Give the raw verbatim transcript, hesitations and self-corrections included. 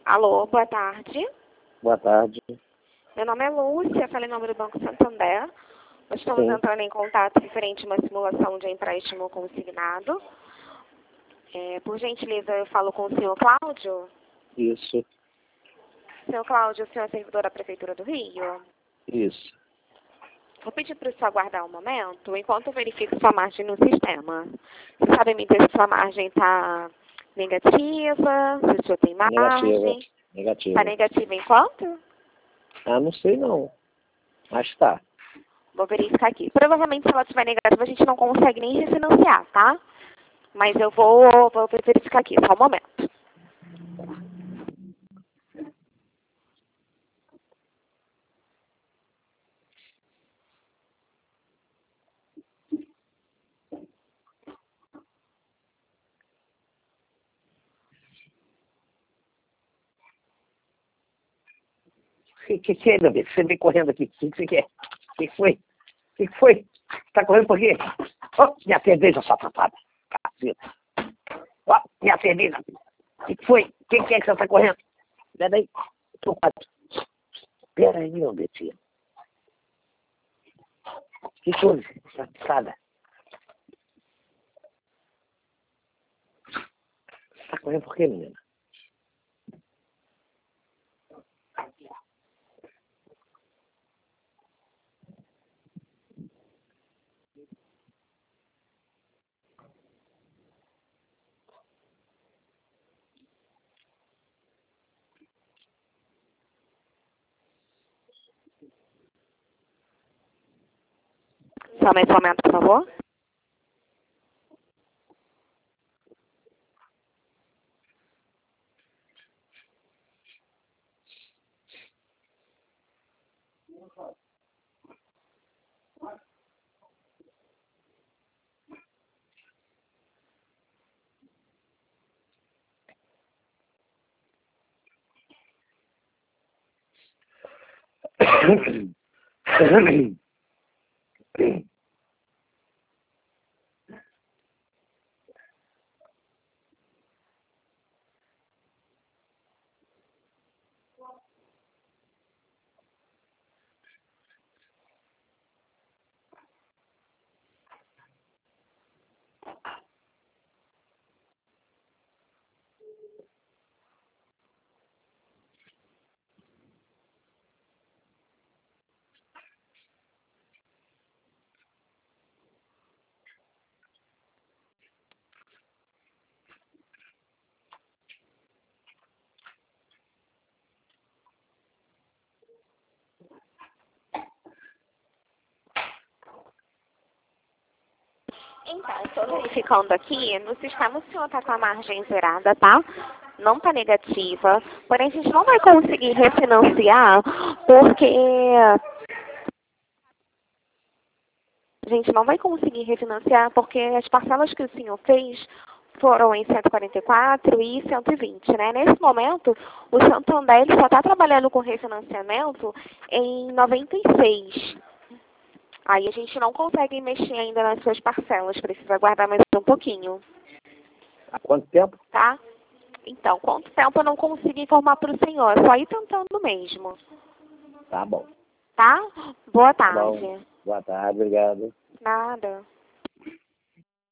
Alô, boa tarde. Boa tarde. Meu nome é Lúcia, falei em nome do Banco Santander. Nós estamos Sim. entrando em contato referente a uma simulação de empréstimo consignado. É, por gentileza, eu falo com o senhor Cláudio. Isso. Senhor Cláudio, o senhor é servidor da Prefeitura do Rio? Isso. Vou pedir para o senhor aguardar um momento, enquanto eu verifico sua margem no sistema. Você sabe me dizer se sua margem está negativa, se o senhor tem margem? Negativa. Negativa. Está negativa em quanto? Ah, não sei não. Mas tá. Vou verificar aqui. Provavelmente, se ela estiver negativa, a gente não consegue nem refinanciar, tá? Mas eu vou, vou verificar aqui, só um momento. O que, que, que é, meu bem? Você vem correndo aqui. O que, que você quer? O que, que foi? O que, que foi? Tá correndo por quê? Ó, minha cerveja, sua safada. Caceta. Ó, minha cerveja. O que, que foi? O que, que é que você tá correndo? Pera aí. Tô quase. Pera aí, meu Betinho. O que, que houve? Safada. Tá correndo por quê, menina? Só mais um momento, por favor. Então, estou verificando aqui, no sistema o senhor está com a margem zerada, tá? Não está negativa, porém a gente não vai conseguir refinanciar porque a gente não vai conseguir refinanciar porque as parcelas que o senhor fez foram em cento e quarenta e quatro e cento e vinte, né? Nesse momento, o Santander ele só está trabalhando com refinanciamento em noventa e seis. Aí a gente não consegue mexer ainda nas suas parcelas, precisa aguardar mais um pouquinho. Há quanto tempo? Tá? Então, quanto tempo eu não consigo informar para o senhor, é só ir tentando mesmo. Tá bom. Tá? Boa Tá tarde. bom. Boa tarde, obrigado. Nada.